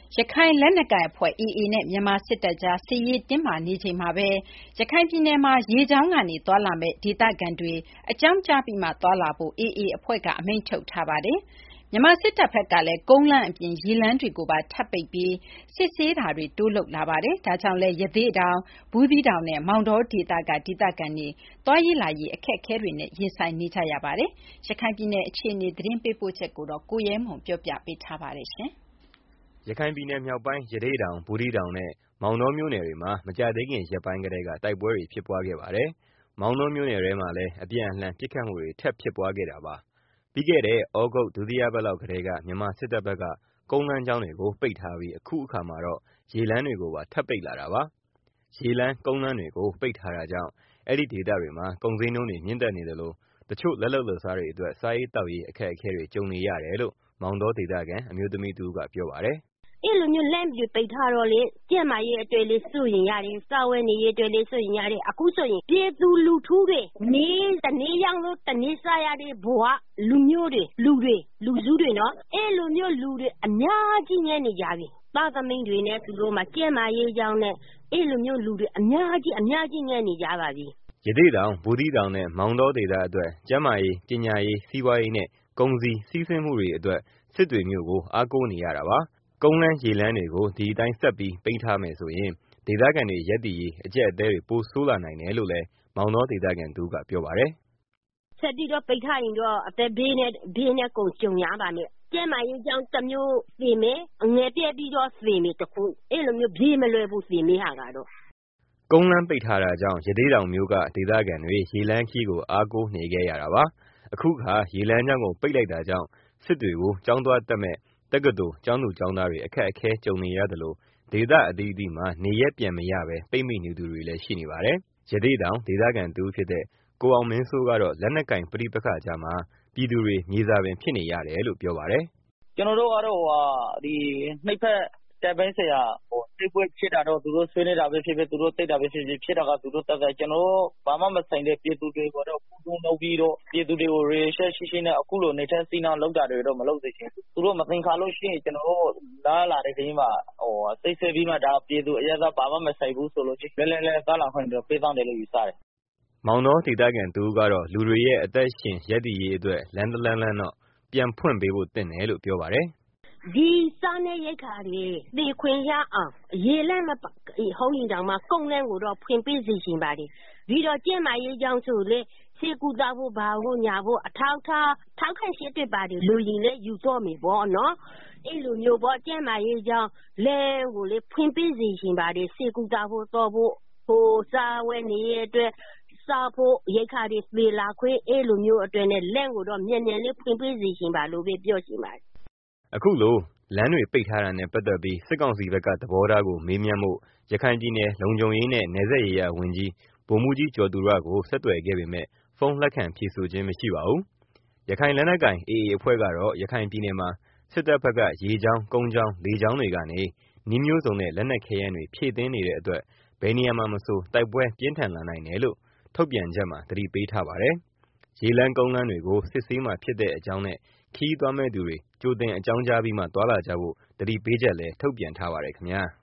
ရခိုင်လက်နက်ကိုင်အဖွဲ့ AA နဲ့ မြန်မာစစ်တပ်ကြား စစ်ရေးတင်းမာနေချိန်မှာပဲ ရခိုင်ပြည်နယ်မှာ ရေကြောင်းကနေ သွားလာမယ့် ဒေသခံတွေ အကြောင်းကြားပြီးမှ သွားလာဖို့ AA အဖွဲ့က အမိန့်ထုတ်ထားပါတယ်။ မြန်မာစစ်တပ်ဘက်ကလည်း ကုန်းလမ်းအပြင် ရေလမ်းတွေကိုပါ ထပ်ပိတ်ပြီး စစ်ဆေးတာတွေ တိုးလုပ်လာပါတယ်။ ဒါကြောင့်လည်း ရသေ့တောင်၊ ဘူးသီးတောင်နဲ့ မောင်တောဒေသက ဒေသခံတွေ သွားရေးလာရေး အခက်အခဲတွေနဲ့ ရင်ဆိုင်နေကြရပါတယ်။ ရခိုင်ပြည်နယ်အခြေအနေ သတင်းပေးပို့ချက်ကို ကိုရဲမွန် ပြောပြပေးထားပါတယ်။ရခိုင်ပြည်နယ်မြောက်ပိုင်း ရသေ့တောင်၊ ဘူးသီးတောင်နဲ့ မောင်တောမြို့နယ်တွေမှာ မကြာသေးခင် ရက်ပိုင်းကတည်းက တိုက်ပွဲတွေ ဖြစ်ပွားခဲ့ပါတယ်။ မောင်တောမြို့နယ်ထဲမှာလည်း အပြန်အလှန် ပစ်ခတ်မှုတွေ ထပ်ဖြစ်ပွားခဲ့တာပါ။ ပြီးခဲ့တဲ့ သြဂုတ် ဒုတိယပတ်လောက်ကတည်းက မြန်မာစစ်တပ်ဘက်က ကုန်းလမ်းကြောင်းတွေကို ပိတ်ထားပြီး အခုအခါမှာတော့ ရေလမ်းတွေကိုပါ ထပ်ပိတ်လာတာပါ။ ရေလမ်း၊ ကုန်းလမ်းတွေကို ပိတ်ထားတာကြောင့် အဲဒီဒေသတွေမှာ ကုန်ဈေးနှုန်းတွေ မြင့်တက်နေသလို တချို့ လက်လုပ်လက်စားတွေအတွက် စားရေးသောက်ရေး အခက်အခဲတွေ ကြုံနေရတယ်လို့ မောင်တောဒေသခံ အမျိုးသမီးတဦးက ပြောပါတယ်။ "အဲလိုမျိုးလမ်းတွေပိတ်ထားတော့လေကျန်းမာရေးအတွက်လည်းစိုးရိမ်ရတယ်၊စားဝတ်နေရေးအတွက်လည်းစိုးရိမ်ရတယ်၊အခုဆိုရင်ပြည်သူလူထုတွေတနေ့ရောင်းလို့တနေ့စားရတဲ့ဘဝလူမျိုးတွေလူစုတွေနော်အဲလိုမျိုးလူတွေအများကြီးငတ်နေကြပြီသားသမီးတွေနဲ့သူတို့မှာကျန်းမာရေးကြောင့်နဲ့အဲလိုမျိုးလူတွေအများကြီးငတ်နေကြပါပြီ။" ရသေ့တောင်၊ ဘူးသီးတောင်နဲ့ မောင်တောဒေသအတွက် ကျန်းမာရေး၊ ပညာရေး၊ စီးပွားရေးနဲ့ ကုန်စည်စီးဆင်းမှုတွေအတွက် စစ်တွေမြို့ကို အားကိုးနေရတာပါ။ ကုန်းလမ်းရေလမ်းတွေကို ဒီအတိုင်းဆက်ပြီး ပိတ်ထားမယ်ဆိုရင် ဒေသခံတွေ ရပ်တည်ရေး အကျပ်အတည်းတွေ ပိုဆိုးလာနိုင်တယ်လို့လည်း မောင်တောဒေသခံတဦးက ပြောပါတယ်။ "ဆက်ပြီးတော့ပိတ်ထားရင်တော့အသက်ဘေးနဲ့ကုန်ကြုံရပါမယ်ကျန်းမာရေးကြောင့်တမျိုးသေမယ်ငတ်ပြတ်ပြီးတော့သေမယ်တခုအဲလိုမျိုးပြေးမလွတ်ဘူးသေမယ့်ဟာကတော့ကုန်းလမ်းပိတ်ထားတာကြောင့် ရသေ့တောင်မြို့က ဒေသခံတွေ ရေလမ်းခရီးကို အားကိုးနေခဲ့ရတာပါ။ အခုအခါ ရေလမ်းကြောင်းကို ပိတ်လိုက်တာကြောင့် စစ်တွေကို ကျောင်းသွားတက်မယ့် တက္ကသိုလ်ကျောင်းသူကျောင်းသားတွေ အခက်အခဲကြုံနေရသလို ဒေသအသီးသီးမှာ နေရပ်ပြန်မရဘဲ ပိတ်မိနေသူတွေလည်း ရှိနေပါတယ်။ ရသေ့တောင် ဒေသခံတဦးဖြစ်တဲ့ ကိုအောင်မင်းစိုးကတော့ လက်နက်ကိုင် ပဋိပက္ခကြားမှာ ပြည်သူတွေ မြေဇာပင်ဖြစ်နေရတယ်လို့ ပြောပါတယ်။ "ကျနော်တို့ကတော့နှစ်ဘက်တပ်ပိုင်းဆိုင်ရာစစ်ပွဲဖြစ်တာတော့ သူတို့ဆွေးနွေးတာပဲဖြစ်ဖြစ် သူတို့သိတာပဲဖြစ်ဖြစ် ဖြစ်တာကသူတို့တပ်က ကျနော်တို့ဘာမှမဆိုင်တဲ့ပြည်သူတွေကိုတော့ ပူးပေါင်းလုပ်ပြီးတော့ ပြည်သူတွေကို ရည်ရွယ်ချက်ရှိရှိနဲ့အခုလိုနေ့ထက်စီးနှင်းလုပ်တာတွေတော့ မလုပ်စေချင်ဘူးသူတို့မသင်္ကာလို့ရှိရင် ကျနော်တို့လာရလာတဲ့ခရီးမှာစစ်ဆေးပြီးမှ ဒါပြည်သူအရပ်သားဘာမှမဆိုင်ဘူးဆိုလို့ရှိရင်လွတ်လွတ်လပ်လပ်သွားလာခွင့်ပေးသင့်တယ်လို့ယူဆတယ်။ " မောင်တောဒေသခံတဦးကတော့ လူတွေရဲ့ အသက်ရှင်ရပ်တည်ရေးအတွက် လမ်းတလမ်းတော့ ပြန်ဖွင့်ပေးဖို့သင့်တယ်လို့ ပြောပါတယ်။ "ဒီစားနပ်ရိက္ခာတွေသယ်ခွင့်ရအောင်ရေလမ်းမဟုတ်ရင်တောင်မှကုန်းလမ်းကိုတော့ဖွင့်ပေးစေချင်ပါတယ်ပြီးတော့ကျန်းမာရေးကြောင့်ဆိုလည်းဆေးကုသဖို့ဘာဖို့ညာဖို့အထောက်အထားထောက်ခံချက်တွေဘာတွေလိုရင်လည်းယူသွားမယ်ပေါ့နော်အဲလိုမျိုးပေါ့ကျန်းမာရေးကြောင့်လမ်းကိုလည်းဖွင့်ပေးစေချင်ပါတယ်ဆေးကုသဖို့သွားဖို့စားဝတ်နေရေးအတွက်စားဖို့ရိက္ခာတွေသယ်လာခွင့်အဲလိုမျိုးအတွက်လမ်းကိုတော့မြန်မြန်လေးဖွင့်ပေးစေချင်ပါလို့ပြောချင်ပါတယ်။" အခုလို လမ်းတွေပိတ်ထားတာနဲ့ ပတ်သက်ပြီး စစ်ကောင်စီဘက်က သဘောထားကို မေးမြန်းဖို့ ရခိုင်ပြည်နယ် လုံခြုံရေးနဲ့ နယ်စပ်ရေးရာဝန်ကြီး ဗိုလ်မှူးကြီးကျော်သူရကို ဆက်သွယ်ခဲ့ပေမဲ့ ဖုန်းလက်ခံဖြေဆိုခြင်း မရှိပါဘူး။ ရခိုင်လက်နက်ကိုင် AA အဖွဲ့ကတော့ ရခိုင်ပြည်နယ်မှာ စစ်တပ်ဘက်က ရေကြောင်း၊ ကုန်းကြောင်း၊ လေကြောင်းတွေကနေ နည်းမျိုးစုံနဲ့ လက်နက်ခဲယမ်းတွေ ဖြည့်တင်းနေတဲ့အတွက် ဘယ်နေရာမှာမဆို တိုက်ပွဲပြင်းထန်လာနိုင်တယ်လို့ ထုတ်ပြန်ချက်မှာ သတိပေးထားပါတယ်။ ရေလမ်း၊ ကုန်းလမ်းတွေကို စစ်ဆေးမှာဖြစ်တဲ့အကြောင်းနဲ့ ခရီးသွားမယ့်သူတွေ ကြိုတင်အကြောင်းကြားပြီးမှ သွားလာကြဖို့ သတိပေးချက်လည်း ထုတ်ပြန်ထားပါတယ်ခင်ဗျာ။